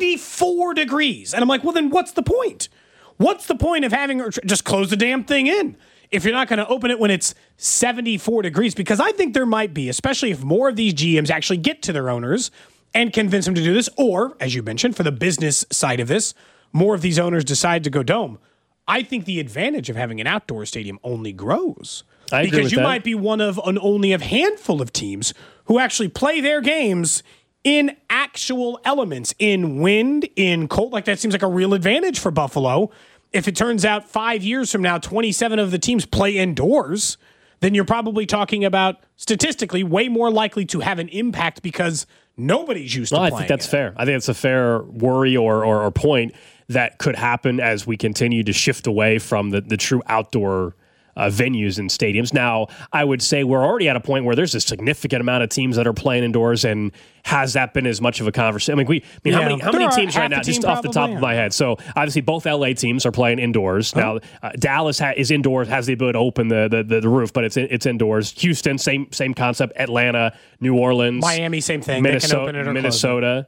74 degrees. And I'm like, well, then what's the point? What's the point of having just close the damn thing in if you're not going to open it when it's 74 degrees? Because I think there might be, especially if more of these GMs actually get to their owners and convince them to do this, or, as you mentioned, for the business side of this, more of these owners decide to go dome. I think the advantage of having an outdoor stadium only grows. I agree with that. Might be one of only a handful of teams who actually play their games in actual elements, in wind, in cold. Like that seems like a real advantage for Buffalo. if it turns out 5 years from now, 27 of the teams play indoors, then you're probably talking about statistically way more likely to have an impact because nobody's used to playing. I think that's fair. I think it's a fair worry or point that could happen as we continue to shift away from the true outdoor venues and stadiums. Now, I would say we're already at a point where there's a significant amount of teams that are playing indoors, and has that been as much of a conversation? I mean, how many teams right now, just off the top of my head? So, obviously, both LA teams are playing indoors. Now, Dallas is indoors, has the ability to open the roof, but it's indoors. Houston, same concept. Atlanta, New Orleans. Miami, same thing. Minnesota.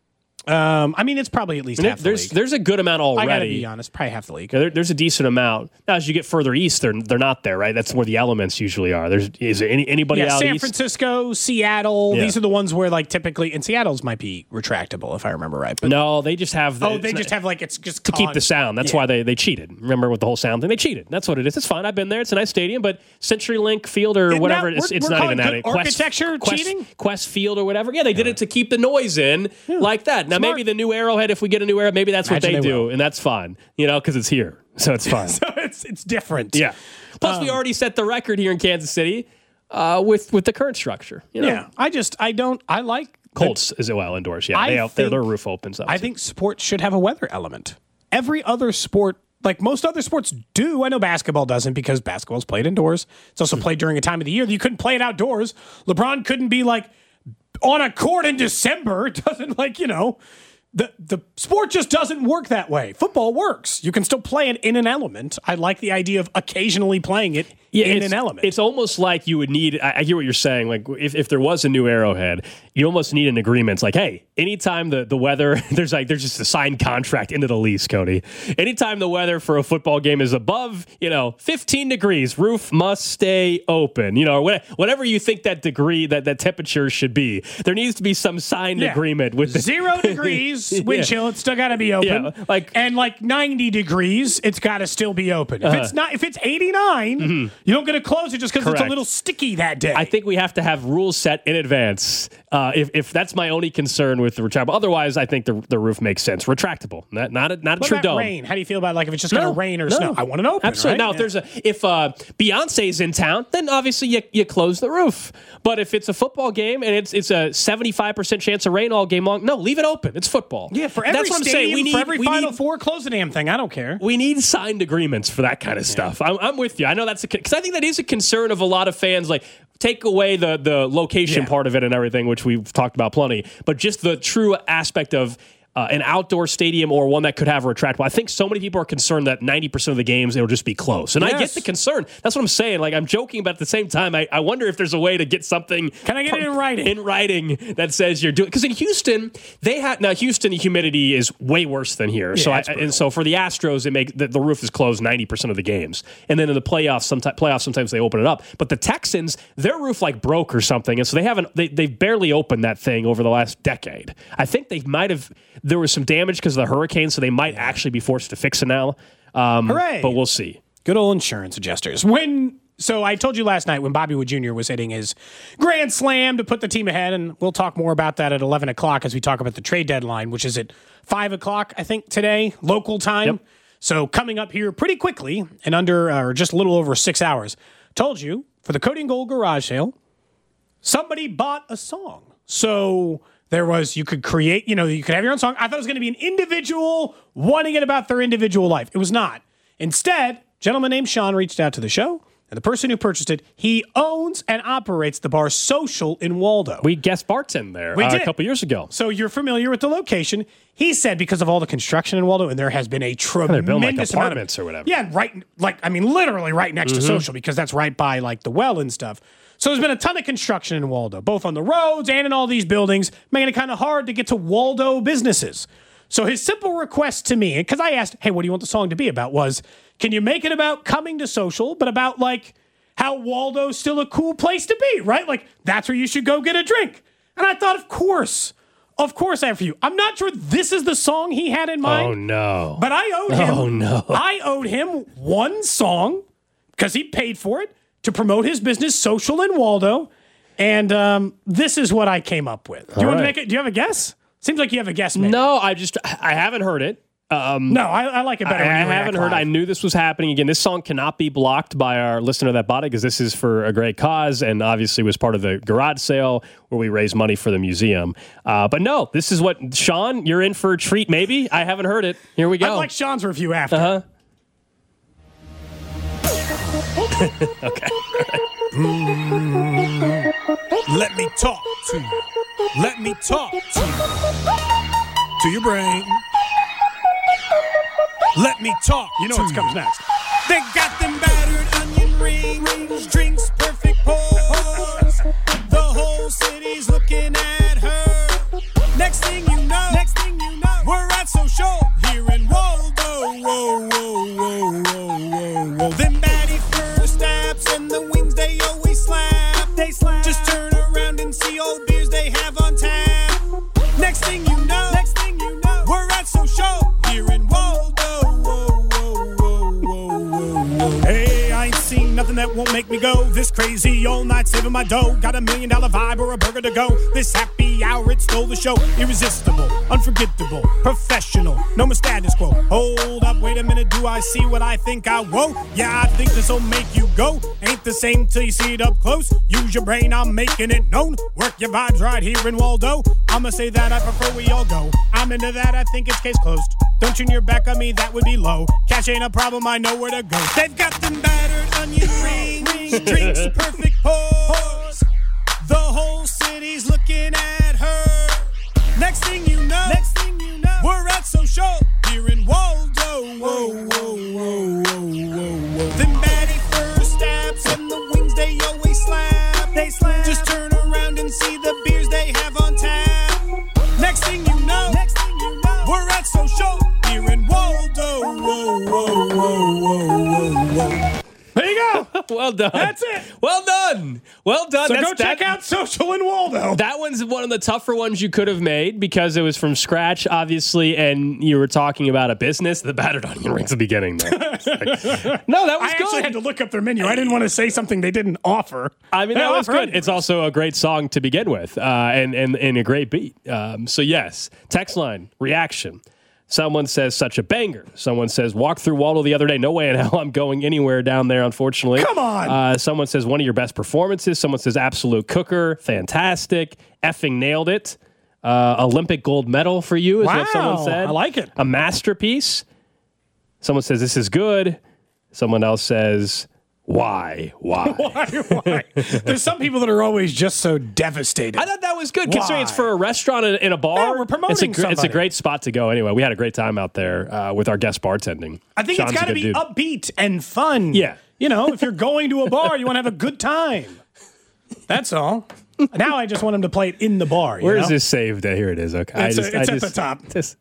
I mean, it's probably at least half the league. There's a good amount already. I gotta be honest, probably half the league. There's a decent amount. Now, as you get further east, they're not there, right? That's where the elements usually are. Is there anybody out San east? Francisco, Seattle. Yeah. These are the ones where, like, typically, and Seattle's might be retractable if I remember right. But no, they just have. It's just to keep the sound. That's why they cheated. Remember with the whole sound thing, they cheated. That's what it is. It's fine. I've been there. It's a nice stadium, but CenturyLink Field or whatever. It's not even that. Architecture cheating. Quest Field or whatever. Yeah, they did it to keep the noise in like that. Now maybe the new Arrowhead. If we get a new Arrowhead, maybe that's what they do, and that's fine, because it's here, so it's fine. So it's different. Yeah. Plus, we already set the record here in Kansas City with the current structure. Yeah. I like Colts as well indoors. Yeah, their roof opens up. I think sports should have a weather element. Every other sport, like most other sports, do. I know basketball doesn't because basketball's played indoors. It's also played during a time of the year that you couldn't play it outdoors. LeBron couldn't be like on a court in December. It doesn't The sport just doesn't work that way. Football works. You can still play it in an element. I like the idea of occasionally playing it in an element. It's almost like you would need, I hear what you're saying, like if there was a new Arrowhead, you almost need an agreement. It's like, hey, anytime the weather, there's just a signed contract into the lease, Cody. Anytime the weather for a football game is above, 15 degrees, roof must stay open, or whatever you think that degree, that temperature should be. There needs to be some signed agreement with 0 degrees. Wind chill, it's still got to be open. Yeah, and 90 degrees, it's got to still be open. If it's 89, you don't get to close it just because it's a little sticky that day. I think we have to have rules set in advance. If that's my only concern with the retractable. Otherwise, I think the roof makes sense. Retractable, not a true dome. Rain? How do you feel about if it's just going to rain or snow? I want it open. Absolutely. Right? Now, if Beyonce's in town, then obviously you close the roof. But if it's a football game and it's a 75% chance of rain all game long, no, leave it open. It's football. Yeah, for every stadium, for every Final Four, close the damn thing. I don't care. We need signed agreements for that kind of stuff. I'm with you. I know because I think that is a concern of a lot of fans. Like, take away the location part of it and everything, which we've talked about plenty, but just the true aspect of an outdoor stadium or one that could have a retractable. I think so many people are concerned that 90% of the games, it'll just be close. And I get the concern. That's what I'm saying. Like, I'm joking, but at the same time, I wonder if there's a way to get something. Can I get it in writing? In writing that says you're doing. Because in Houston, Houston, the humidity is way worse than here. Yeah, so for the Astros, the roof is closed 90% of the games. And then in the playoffs, sometimes they open it up. But the Texans, their roof broke or something. And so they've barely opened that thing over the last decade. I think there was some damage because of the hurricane, so they might actually be forced to fix it now. Hooray! But we'll see. Good old insurance adjusters. So I told you last night when Bobby Wood Jr. was hitting his grand slam to put the team ahead, and we'll talk more about that at 11 o'clock as we talk about the trade deadline, which is at 5 o'clock, I think, today, local time. Yep. So coming up here pretty quickly and or just a little over 6 hours. Told you, for the Cody and Gold garage sale, somebody bought a song. So you could create, you could have your own song. I thought it was going to be an individual wanting it about their individual life. It was not. Instead, a gentleman named Sean reached out to the show, and the person who purchased it, he owns and operates the bar Social in Waldo. We guest bartended there a couple years ago. So you're familiar with the location. He said because of all the construction in Waldo, and there has been a tremendous apartments or whatever. Yeah, literally right next to Social, because that's right by the well and stuff. So there's been a ton of construction in Waldo, both on the roads and in all these buildings, making it kind of hard to get to Waldo businesses. So his simple request to me, because I asked, hey, what do you want the song to be about, was, can you make it about coming to Social, but about how Waldo's still a cool place to be, right? That's where you should go get a drink. And I thought, of course I have for you. I'm not sure this is the song he had in mind. Oh, no. But I owed him. Oh, no. I owed him one song because he paid for it to promote his business, Social in Waldo. And this is what I came up with. Do you want to make it? Do you have a guess? Seems like you have a guess, maybe. No, I haven't heard it. No, I like it better. I when you haven't react heard. live. I knew this was happening. Again, this song cannot be blocked by our listener that bought it because this is for a great cause and obviously was part of the garage sale where we raise money for the museum. But no, this is what, Sean, you're in for a treat maybe. I haven't heard it. Here we go. I'd like Sean's review after. Uh-huh. Okay. Let me talk to you. Let me talk to you. To your brain. Let me talk. You know what comes next. They got them battered onion rings, drinks, perfect pours. The whole city's looking at her. Next thing you know, we're at Social here in Waldo. Whoa, whoa, whoa, whoa, whoa, whoa. Them baddie first steps and the wings they always slap. They slap. Just turn around and see old beers they have on tap. Next thing you know, we're at Social here in Waldo. Hey, I ain't seen nothing that won't make me go this crazy all night, saving my dough. Got $1 million vibe or a burger to go. This happy hour, it stole the show. Irresistible, unforgettable, professional, no more status quo. Hold up, wait a minute, do I see what I think I whoa? Yeah, I think this'll make you go. Ain't the same till you see it up close. Use your brain, I'm making it known. Work your vibes right here in Waldo. I'ma say that I prefer we all go. I'm into that, I think it's case closed. Don't turn your back on me, that would be low. Cash ain't a problem, I know where to go. They've got them battered onion rings, drinks, perfect pours. The whole city's looking at her. Next thing you know, we're at Social here in Waldo. Whoa, whoa, whoa, whoa, whoa, whoa. Them baddie first steps and the wings they always slap. They slap. Just turn around and see the beers they have on tap. Next thing you know, we're at Social here in Waldo. Whoa, whoa, whoa, whoa, whoa, whoa. There you go. Well done. That's it. Well done. Well done. So go check out Social in Waldo. That one's one of the tougher ones you could have made because it was from scratch, obviously, and you were talking about a business. The battered onion rings at the beginning, though. No, that was I good. actually had to look up their menu. I didn't want to say something they didn't offer. I mean, They that was offer good. onion It's rings. also a great song to begin with, and a great beat. So yes, text line reaction. Someone says such a banger. Someone says walk through Waldo the other day. No way in hell I'm going anywhere down there, unfortunately. Come on. Someone says one of your best performances. Someone says absolute cooker. Fantastic. Effing nailed it. Olympic gold medal for you is what someone Wow, said. I like it. A masterpiece. Someone says this is good. Someone else says why? Why? There's some people that are always just so devastated. I thought that was good considering it's for a restaurant and a bar. Yeah, we're promoting it's a somebody. great spot to go anyway. We had a great time out there with our guest bartending. I think Sean's it's got a to good be dude. upbeat and fun. Yeah. You know, if you're going to a bar, you want to have a good time. That's all. Now I just want them to play it in the bar. Where know? is this saved at? Here it is. Okay. It's at the top.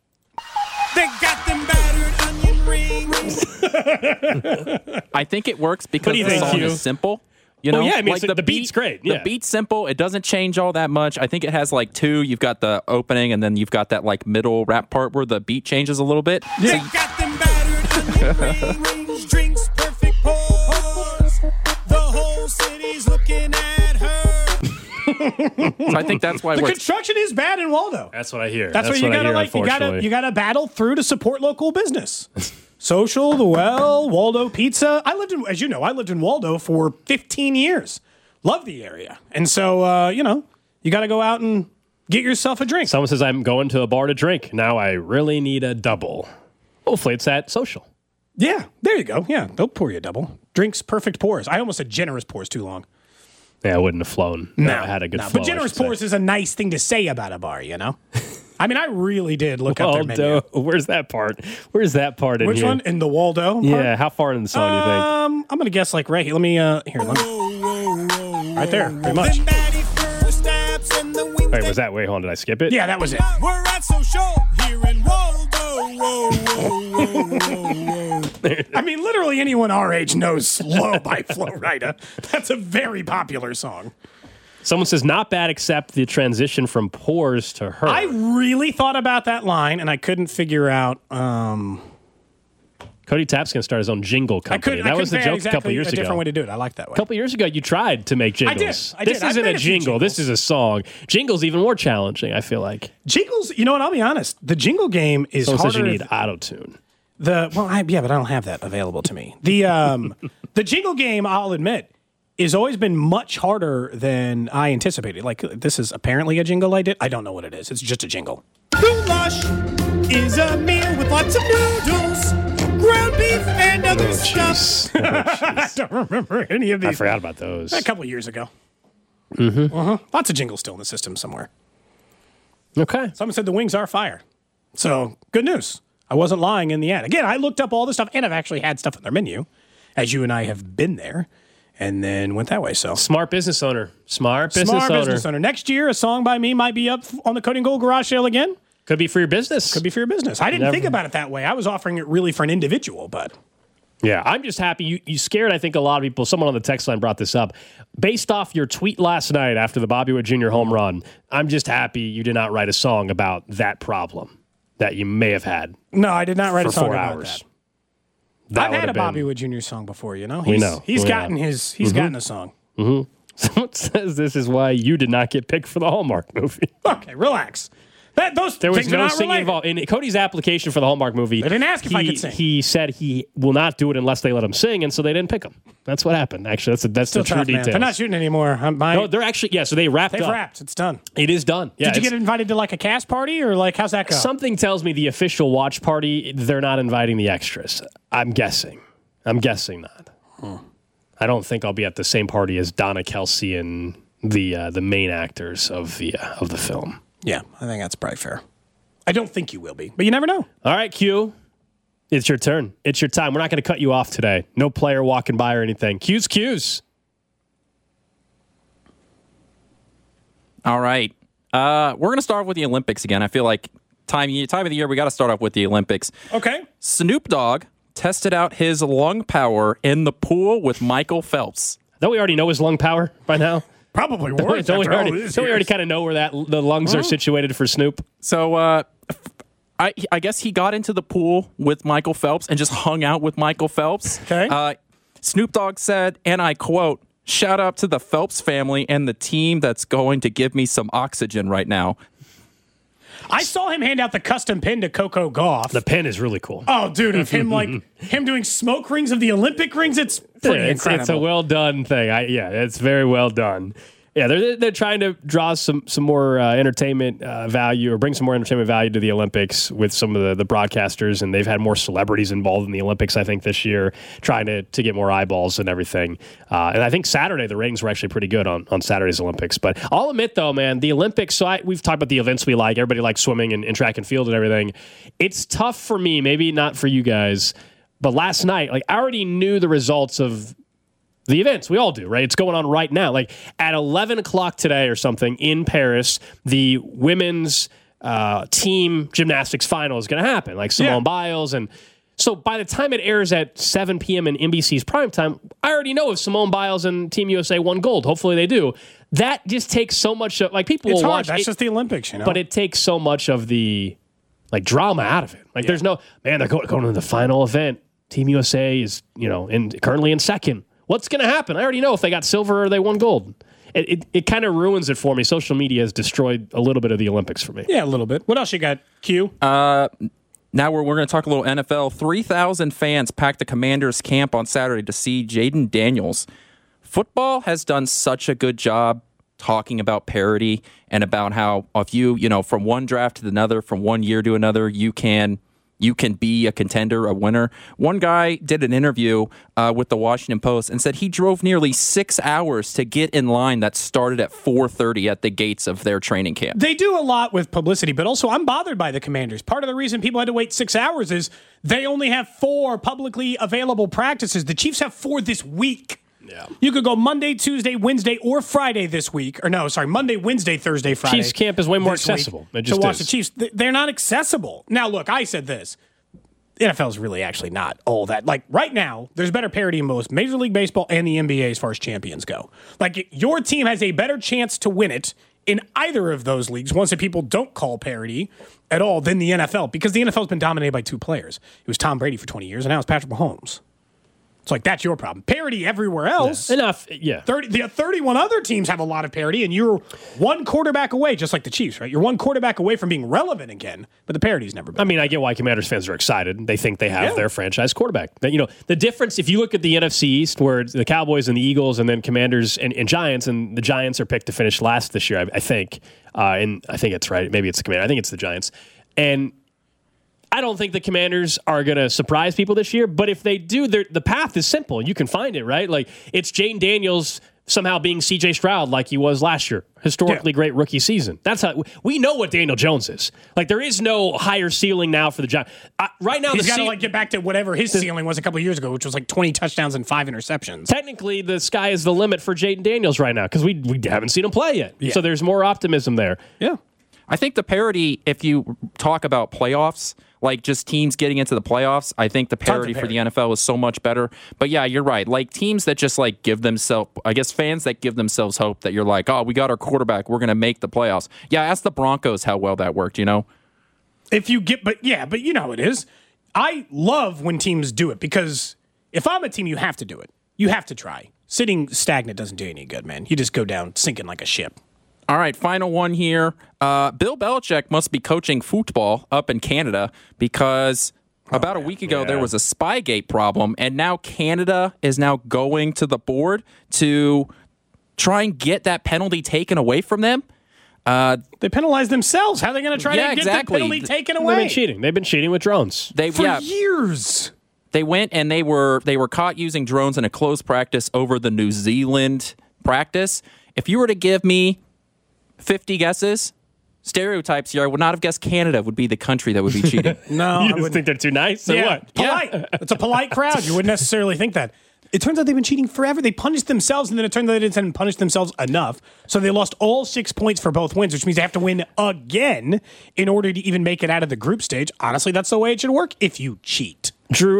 They got them battered onion rings. I think it works because What do you the think, song Hugh? is simple. You know, Well, yeah, I mean, like the beat's great. Yeah. The beat's simple. It doesn't change all that much. I think it has like two. You've got the opening, and then you've got that like middle rap part where the beat changes a little bit. They got them battered onion rings, drinks, perfect pours. The whole city's looking at her. So I think that's why it The works. construction is bad in Waldo. That's what I hear. That's what you I gotta hear, like. unfortunately. You gotta battle through to support local business. Social, The Well, Waldo Pizza. As you know, I lived in Waldo for 15 years. Love the area, and so you got to go out and get yourself a drink. Someone says I'm going to a bar to drink. Now I really need a double. Hopefully it's at Social. Yeah, there you go. Yeah, they'll pour you a double. Drinks, perfect pours. I almost said generous pours too long. Yeah, I wouldn't have flown. I had a good flow. But generous I should pours say. is a nice thing to say about a bar, you know? I mean, I really did look up their menu. Waldo. Where's that part? Where's that part in Which here? one? In the Waldo part? Yeah, how far in the song do you think? I'm going to guess like right here. Let me. Right there, pretty much. Them baddie first steps and the wings. Wait, was that? Wait, hold on. Did I skip it? Yeah, that was it. We're at Social here in Waldo. Whoa, whoa, whoa, whoa, whoa. I mean, literally anyone our age knows Slow by Flo Rida. That's a very popular song. Someone says not bad except the transition from pores to her. I really thought about that line, and I couldn't figure out Cody Tapp's going to start his own jingle company. That was the joke a couple years ago. A different way to do it. I like that way. A couple years ago, you tried to make jingles. I did. This isn't a jingle. This is a song. Jingle's even more challenging, I feel like. Jingles, you know what? I'll be honest. The jingle game is harder. Says you need auto-tune. But I don't have that available to me. The jingle game, I'll admit, has always been much harder than I anticipated. Like, this is apparently a jingle I did. I don't know what it is. It's just a jingle. Goulash is a meal with lots of noodles, ground beef, and other stuff. I don't remember any of these. I forgot about those. A couple years ago. Lots of jingles still in the system somewhere. Okay. Someone said the wings are fire. So, good news. I wasn't lying in the ad. Again, I looked up all this stuff, and I've actually had stuff on their menu, as you and I have been there, and then went that way. So Smart business owner. Smart business owner. Next year, a song by me might be up on the Cody and Gold Garage Sale again. Could be for your business. I didn't think about it that way. I was offering it really for an individual, but... Yeah, I'm just happy. You scared, I think, a lot of people. Someone on the text line brought this up. Based off your tweet last night after the Bobby Witt Jr. home run, I'm just happy you did not write a song about that problem that you may have had. No, I did not write a song for 4 about hours. that. I've had a Bobby Witt Jr. song before, you know? He's gotten a song. Mm-hmm. Someone says this is why you did not get picked for the Hallmark movie. Okay, relax. There was no singing involved. In Cody's application for the Hallmark movie, they didn't ask if I could sing. He said he will not do it unless they let him sing, and so they didn't pick him. That's what happened. Actually, that's the true details. They're not shooting anymore. No, they're actually, so they wrapped up. They've wrapped. It's done. It is done. Yeah, Did you get invited to like a cast party, or like how's that go? Something tells me the official watch party, they're not inviting the extras. I'm guessing not. I don't think I'll be at the same party as Donna Kelsey and the main actors of the film. Yeah, I think that's probably fair. I don't think you will be, but you never know. All right, Q. It's your turn. It's your time. We're not going to cut you off today. No player walking by or anything. Q's. All right. We're going to start off with the Olympics again. I feel like time of the year, we got to start off with the Olympics. Okay. Snoop Dogg tested out his lung power in the pool with Michael Phelps. Don't we already know his lung power by now? Probably worse. Don't we already kind of know where the lungs are situated for Snoop? So I guess he got into the pool with Michael Phelps and just hung out with Michael Phelps. Okay. Snoop Dogg said, and I quote, "Shout out to the Phelps family and the team that's going to give me some oxygen right now." I saw him hand out the custom pin to Coco Gauff. The pin is really cool. Oh, dude, of him him doing smoke rings of the Olympic rings, it's pretty incredible. It's a well done thing. It's very well done. Yeah, they're trying to draw some more entertainment value, or bring some more entertainment value to the Olympics with some of the broadcasters, and they've had more celebrities involved in the Olympics, I think, this year, trying to get more eyeballs and everything. And I think Saturday, the ratings were actually pretty good on Saturday's Olympics. But I'll admit, though, man, the Olympics, we've talked about the events we like. Everybody likes swimming and track and field and everything. It's tough for me, maybe not for you guys, but last night, I already knew the results of the events. We all do, right? It's going on right now. At 11 o'clock today or something in Paris, the women's team gymnastics final is going to happen. Simone Biles. And so by the time it airs at 7 p.m. in NBC's primetime, I already know if Simone Biles and Team USA won gold. Hopefully they do. That just takes so much of, people it's will hard. watch. That's just the Olympics, you know? But it takes so much of the drama out of it. There's no, man, they're going to the final event. Team USA is, currently in second. What's going to happen? I already know if they got silver or they won gold. It kind of ruins it for me. Social media has destroyed a little bit of the Olympics for me. Yeah, a little bit. What else you got, Q? Now we're going to talk a little NFL. 3,000 fans packed the Commanders camp on Saturday to see Jaden Daniels. Football has done such a good job talking about parity and about how if you from one draft to another, from one year to another, you can be a contender, a winner. One guy did an interview with the Washington Post and said he drove nearly 6 hours to get in line that started at 4:30 at the gates of their training camp. They do a lot with publicity, but also I'm bothered by the Commanders. Part of the reason people had to wait 6 hours is they only have 4 publicly available practices. The Chiefs have 4 this week. Yeah. You could go Monday, Tuesday, Wednesday, or Friday this week. Or no, sorry, Monday, Wednesday, Thursday, Friday. Chiefs camp is way more accessible. It just to watch the Chiefs. They're not accessible. Now, look, I said this. The NFL is really actually not all that. Right now, there's better parity in both Major League Baseball and the NBA as far as champions go. Your team has a better chance to win it in either of those leagues, once that people don't call parity at all, than the NFL, because the NFL's been dominated by two players. It was Tom Brady for 20 years, and now it's Patrick Mahomes. It's like, that's your problem. Parity everywhere else. Yeah. Enough, yeah. 31 other teams have a lot of parity, and you're one quarterback away, just like the Chiefs, right? You're one quarterback away from being relevant again, but the parity's never been. I mean, I get why Commanders fans are excited. They think they have their franchise quarterback. The difference, if you look at the NFC East, where it's the Cowboys and the Eagles, and then Commanders and Giants, and the Giants are picked to finish last this year, I think. And I think it's right. Maybe it's the Commanders. I think it's the Giants. And I don't think the Commanders are going to surprise people this year, but if they do, the path is simple. You can find it, right? Like, it's Jaden Daniels somehow being C.J. Stroud like he was last year. Historically great rookie season. That's how we know what Daniel Jones is. Like, there is no higher ceiling now for the Giants. Right now, he's got to get back to whatever his ceiling was a couple of years ago, which was like 20 touchdowns and 5 interceptions. Technically, the sky is the limit for Jaden Daniels right now because we haven't seen him play yet. Yeah. So there's more optimism there. Yeah. I think the parity, if you talk about playoffs, like just teams getting into the playoffs, I think the parity for the NFL is so much better. But yeah, you're right. Like teams that just like give themselves, I guess fans that give themselves hope that you're like, oh, we got our quarterback, we're going to make the playoffs. Yeah, ask the Broncos how well that worked, But you know how it is. I love when teams do it because if I'm a team, you have to do it. You have to try. Sitting stagnant doesn't do you any good, man. You just go down sinking like a ship. All right, final one here. Bill Belichick must be coaching football up in Canada because about a week ago there was a Spygate problem, and now Canada is now going to the board to try and get that penalty taken away from them. They penalize themselves. How are they going to try to get that penalty taken away? They've been cheating. They've been cheating with drones. For years. They went and they were caught using drones in a closed practice over the New Zealand practice. If you were to give me 50 guesses, stereotypes here, I would not have guessed Canada would be the country that would be cheating. No, you just think they're too nice or what? Polite. Yeah. It's a polite crowd. You wouldn't necessarily think that. It turns out they've been cheating forever. They punished themselves, and then it turned out they didn't punish themselves enough. So they lost all 6 points for both wins, which means they have to win again in order to even make it out of the group stage. Honestly, that's the way it should work if you cheat.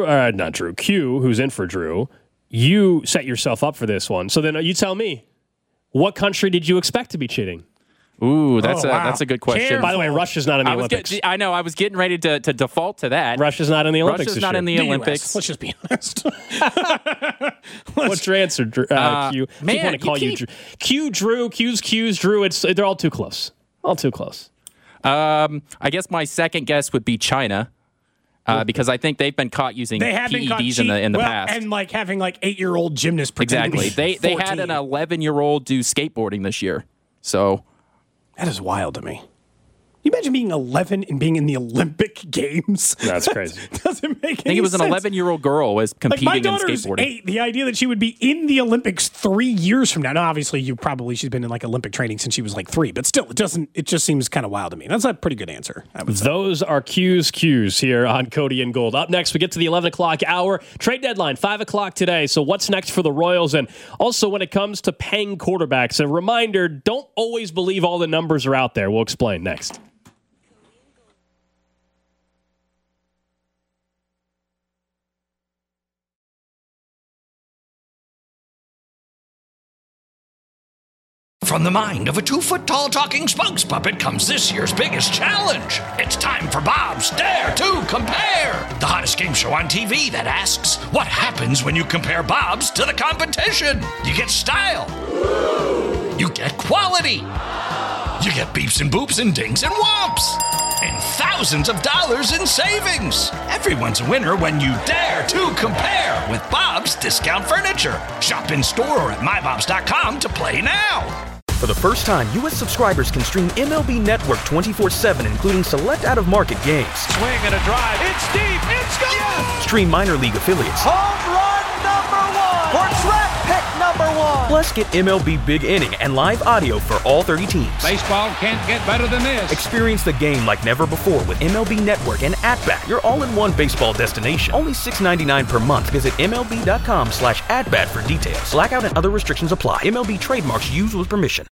Q, who's in for Drew, you set yourself up for this one. So then you tell me, what country did you expect to be cheating? Ooh, that's a good question. Careful. By the way, Russia's not in the Olympics. I know. I was getting ready to default to that. Russia's not in the Olympics. Russia's not in the Olympics. Let's just be honest. What's your answer, Q? Man, I want to call you Drew. Q, Drew, Q's, Drew. They're all too close. All too close. I guess my second guess would be China. Because I think they've been caught using PEDs in the past. And like having like 8-year-old gymnasts pretending exactly. They had an 11-year-old do skateboarding this year. So that is wild to me. You imagine being 11 and being in the Olympic Games? That's crazy. Doesn't make any sense. I think it was an 11-year-old girl was competing in skateboarding. My daughter's 8. The idea that she would be in the Olympics 3 years from now. Now, obviously, she's been in like Olympic training since she was like 3. But still, it just seems kind of wild to me. That's a pretty good answer, I would say. Those are Q's here on Cody and Gold. Up next, we get to the 11 o'clock hour. Trade deadline, 5 o'clock today. So what's next for the Royals? And also when it comes to paying quarterbacks, a reminder, don't always believe all the numbers are out there. We'll explain next. From the mind of a 2-foot-tall talking spokes puppet comes this year's biggest challenge. It's time for Bob's Dare to Compare, the hottest game show on TV that asks, what happens when you compare Bob's to the competition? You get style. You get quality. You get beeps and boops and dings and whomps. And thousands of dollars in savings. Everyone's a winner when you dare to compare with Bob's Discount Furniture. Shop in store or at mybobs.com to play now. For the first time, U.S. subscribers can stream MLB Network 24/7, including select out-of-market games. Swing and a drive. It's deep. It's gone. Yes. Stream minor league affiliates. Home run number 1. Or draft pick number 1. Plus, get MLB Big Inning and live audio for all 30 teams. Baseball can't get better than this. Experience the game like never before with MLB Network and AtBat, your all-in-one baseball destination. Only $6.99 per month. Visit MLB.com/AtBat for details. Blackout and other restrictions apply. MLB trademarks used with permission.